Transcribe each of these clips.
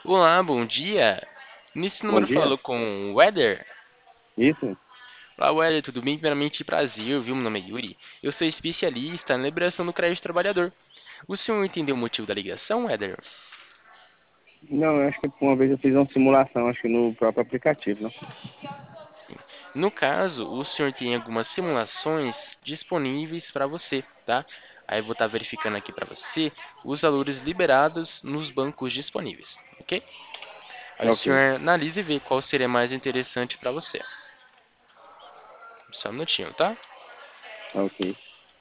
Olá, bom dia. Nesse Bom número dia. falo com o Weather. Isso? Olá, Weather, tudo bem? Primeiramente, prazer, viu? Meu nome é Yuri. Eu sou especialista na liberação do crédito trabalhador. O senhor entendeu o motivo da ligação, Weather? Não, eu acho que uma vez eu fiz uma simulação, acho que no próprio aplicativo, não? Sim. No caso, o senhor tem algumas simulações disponíveis para você, tá? Aí eu vou estar verificando aqui para você os valores liberados nos bancos disponíveis, ok? Aí o Ok, senhor analisa e vê qual seria mais interessante para você. Só um minutinho, tá? ok.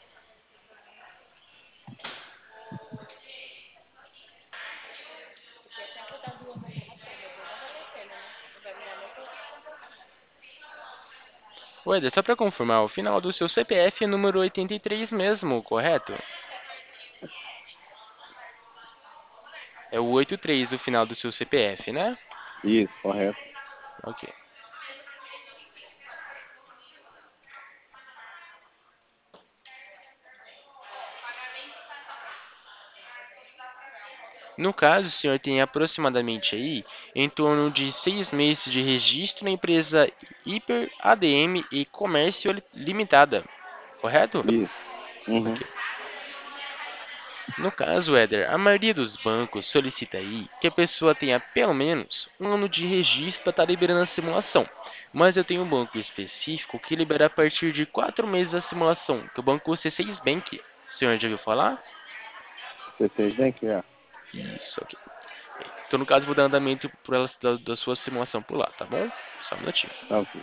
Ué, só para confirmar, o final do seu CPF é número 83 mesmo, correto? É o 83 o final do seu CPF, né? Isso, correto. Ok. No caso, o senhor tem aproximadamente aí em torno de 6 meses de registro na empresa Hiper ADM e Comércio Limitada, correto? Isso. Uhum. Ok. No caso, Éder, a maioria dos bancos solicita aí que a pessoa tenha pelo menos um ano de registro para estar liberando a simulação. Mas eu tenho um banco específico que libera a partir de 4 meses a simulação, que é o banco C6 Bank. O senhor já ouviu falar? Você fez bem que já? Isso, ok. Então, no caso, vou dar andamento por ela, da sua simulação por lá, tá bom? Só um minutinho. Ok.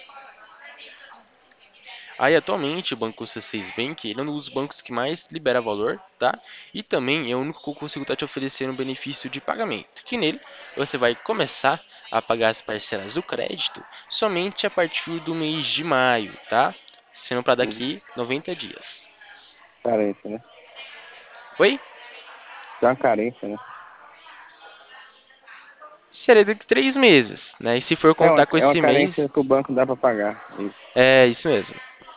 Aí, atualmente, o Banco C6 Bank, ele é um dos bancos que mais libera valor, tá? E também é o único que eu consigo estar te oferecendo um benefício de pagamento, que nele você vai começar a pagar as parcelas do crédito somente a partir do mês de maio, tá? Sendo para Uhum. daqui 90 dias. Carência, né? Oi? Tem uma carência, né? Seria daqui 3 meses, né? E se for É uma, contar com é uma esse mês, carência que o banco dá para pagar. Isso. é isso mesmo.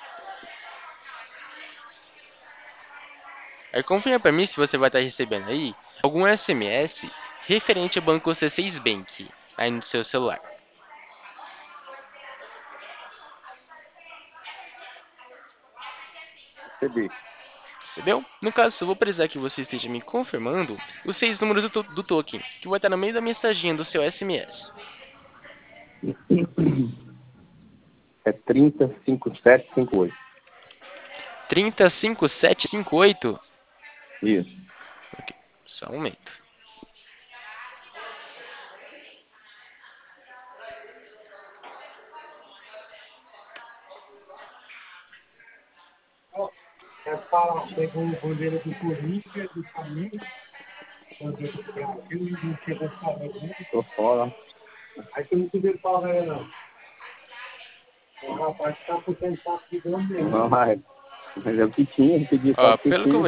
Aí confirma para mim se você vai estar recebendo aí algum SMS referente ao Banco C6 Bank aí no seu celular. Recebi. Entendeu? No caso, eu vou precisar que você esteja me confirmando os 6 números do token, que vai estar no meio da mensaginha do seu SMS. É 305758. 305758. Isso. Ok, só um momento. É para pegou bandeira do Corinthians, do Flamengo, bandeira do Brasil e não chegou a falar, né? Tô fora. Aí tu não subiu para ver, não. O rapaz tá por tentar pegando mesmo. Não, mas é o que tinha, ele pediu só Ó, o que pelo que eu tinha.